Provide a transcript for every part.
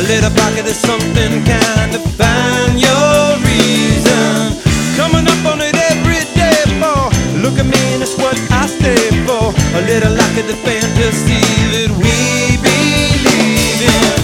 A little pocket of something kind of find your reason. Coming up on it every day for look at me and it's what I stay for. A little like the fantasy that we believe in.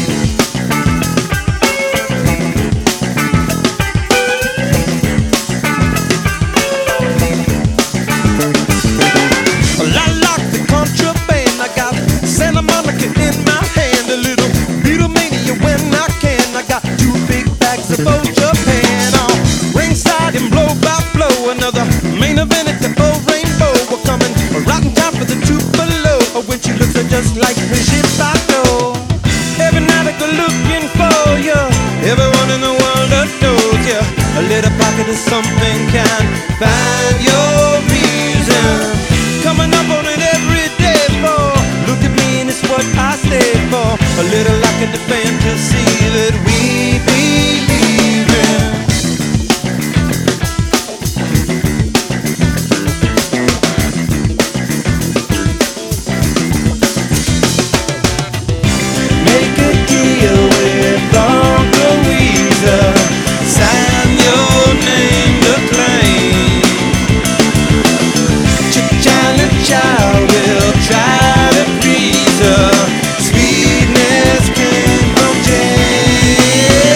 Santa Monica in my hand, a little Beatlemania when I can. I got 2 big bags of old Japan on ringside and blow by blow. Another main event at the old Rainbow. We're coming right in time for the 2 below. When she looks just like Brigitte Bardot. Every night I go looking for you. Everyone in the world adores you. A little pocket of something can find your reason. Coming up on it every day for look at me and it's what I stay for. A little like the fantasy that we believe in. Make a deal with Uncle Weezer. Sign your name to claim. China child will try to please her. Sweetness came from Jane.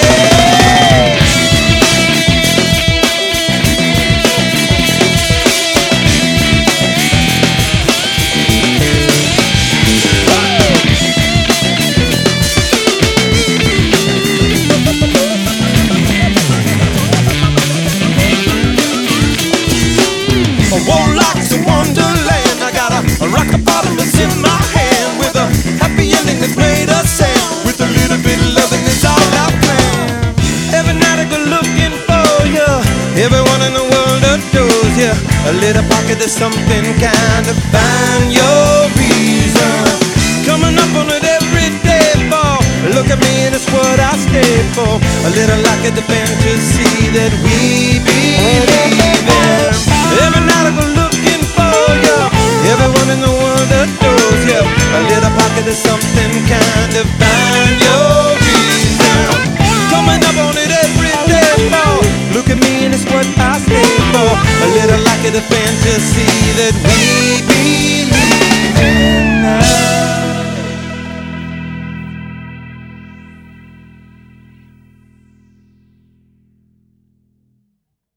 A warlock's a wonderland. I got a rock-a-bottomless in my hand with a happy ending that's made us sad. With a little bit of loving, it's all I plan. Every night I go looking for you. Everyone in the world adores you. A little pocket of something kind of find your reason. Coming up on it every day for look at me and it's what I stay for. A little like the fantasy that we believe in. Every night I go looking for you. Everyone in the world adores you. A little pocket of something kind of find your reason. Coming up on it every day for look at me and it's what I stay for. A little like the fantasy that we